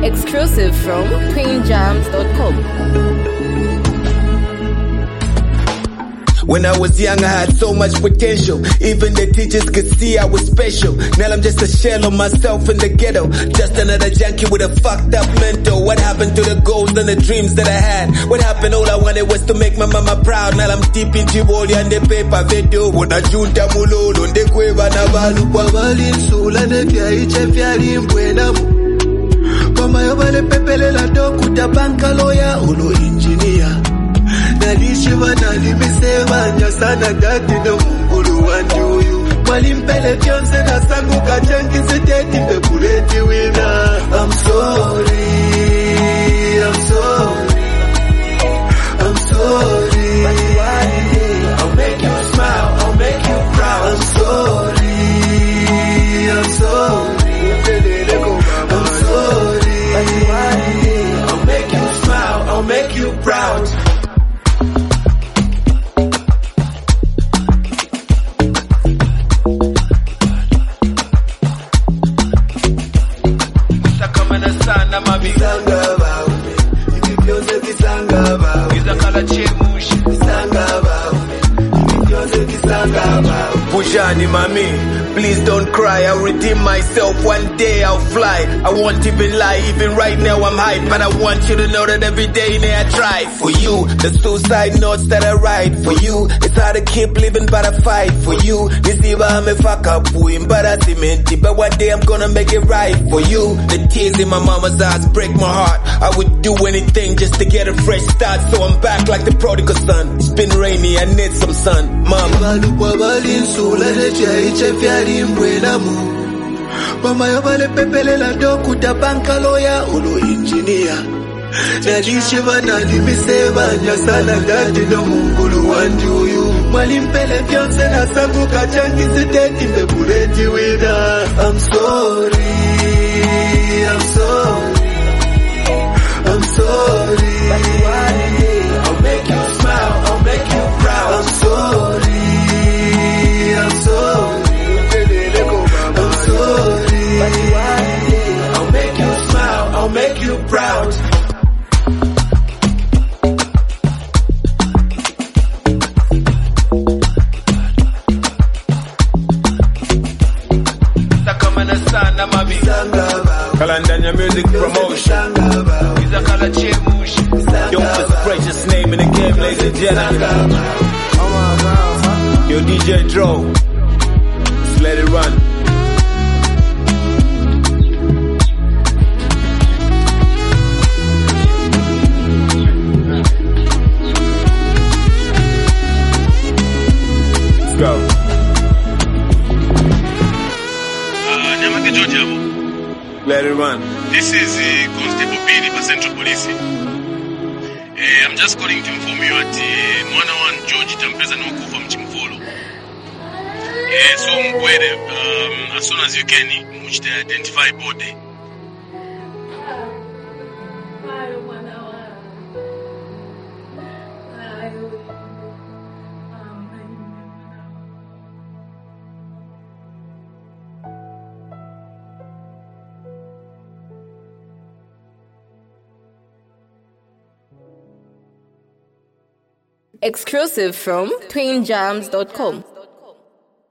Exclusive from queenjams.com. When I was young, I had so much potential. Even the teachers could see I was special. Now I'm just a shell of myself in the ghetto. Just another junkie with a fucked up mental. What happened to the goals and the dreams that I had? What happened? All I wanted was to make my mama proud. Now I'm deep in Chiboli and the paper video. When I junta mulolo, nde kweva na balu kwa bali nsula nefya iche fyari mbwenamu. Kama yobale pepele la doku tabanka loya ulo engineer. Nalishiva nalimiseva nyasana dati no mungulu wanjuyu. Malimpele fyonse na sangu kachanki siteti mbepuleti wina. I'm sorry, I'm sorry, I'm sorry. I'll make you smile, I'll make you proud. I'm sorry, I'm sorry, I'm sorry. I'll make you smile, I'll make you proud. Pujani, mami, please don't cry. I'll redeem myself. One day I'll fly. I won't even lie. Even right now I'm hyped, but I want you to know that every day I try. For you, the suicide notes that I write. For you, it's hard to keep living, but I fight. For you, this even I'm a fuck up, but I cement. But one day I'm gonna make it right. For you, the tears in my mama's eyes break my heart. I would do anything just to get a fresh start. So I'm back like the prodigal son. It's been rainy, I need some sun, mama. Mama yobale pepele la doku tabanka loya ulo engineer. Nalishiva nalimiseva nyasana dati no mungulu wanjuyu. Malimpele fyonse na sangu kachangi siteti mbepuleti wina. I'm sorry, I'm sorry, I'm sorry. I'll make you smile, I'll make you proud. I'm sorry, I'm sorry, I'm sorry. I'll make you smile, I'll make you proud. Kalandanya Music Promotion. Yo, it's the greatest name in the game, ladies and gentlemen. Yo, DJ Dro, just let it run. Let's go. Let it run. This is Constable Billy for Central Police. I'm just calling to inform you that Mwana One George Tampeza no kufa mchimfolo. So Mbwede, as soon as you can, which they identify body. Exclusive from queenjams.com.